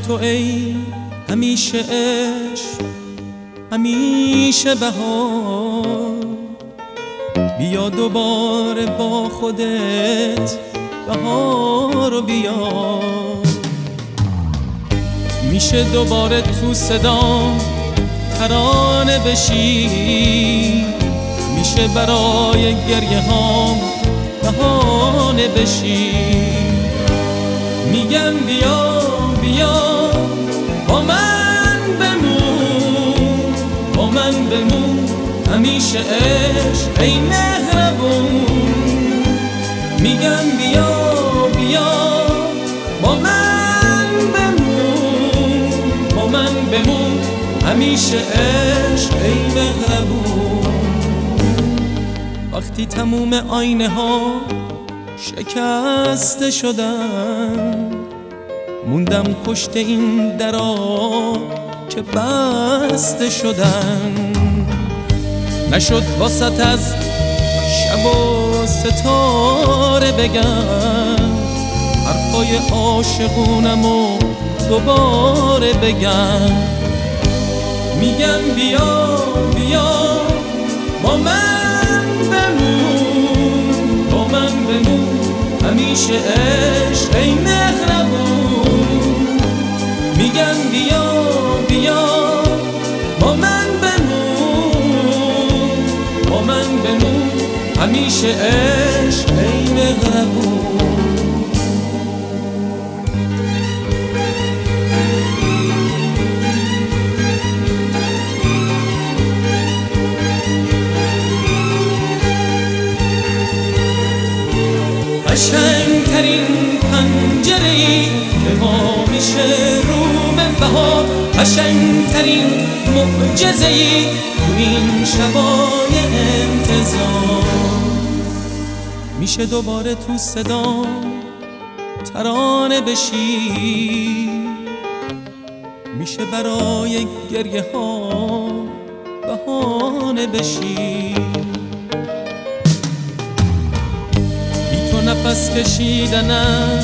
تو ای همیشه عشق، همیشه بهار، بیا دوباره با خودت بهارو بیار. میشه دوباره تو صدام ترانه بشی، میشه برای گریه هام بهانه بشی. میگم بیا بیا با من بمون، با من بمون همیشه عشق ای مهربون. میگم بیا بیا با من بمون، با من بمون همیشه عشق ای مهربون. وقتی تموم آینه ها شکسته شدن، موندم پشت این درا که بسته شدن. نشد واسط از شب و ستاره بگم، حرفای عاشقونمو دوباره بگم. میگم بیا بیا با من بمون، با من بمون همیشه عشق ای مهربون. میگم بیا بیا با من بمون، با من بمون همیشه عشق ای مهربون. قشنگترین پنجره‌ای که ما میشه رو به بهار، قشنگترین معجزه‌ای تو این شبای انتظار. میشه دوباره تو صدام ترانه بشی، میشه برای گریه ها بهانه بشی. نفس کشیدنم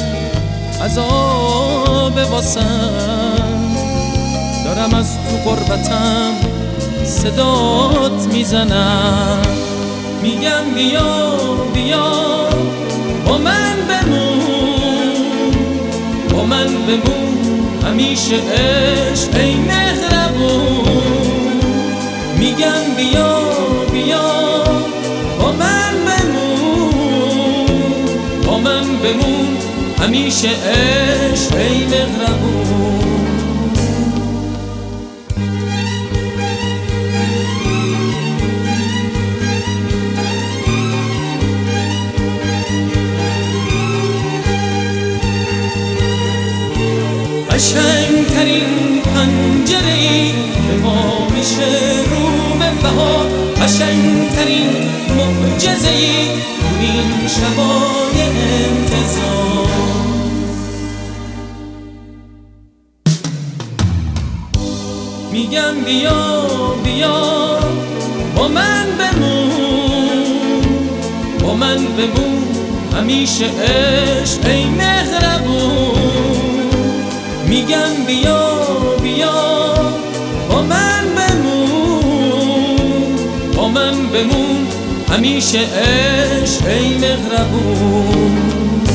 عذاب واسم، دارم از تو غربتم صدات میزنم. میگم بیا بیا با من بمون، با من بمون همیشه عشق ای مهربون. میگم بیا بیا با من با من بمون همیشه عشق ای مهربون. قشنگترین پنجره‌ای که ما میشه رو به بهار، قشنگترین معجزه‌ای تو این شبای انتظار. میگم بیا بیا با من بمون، با من بمون همیشه عشق ای مهربون. میگم بیا بیا با من بمون، با من بمون همیشه عشق ای مهربون.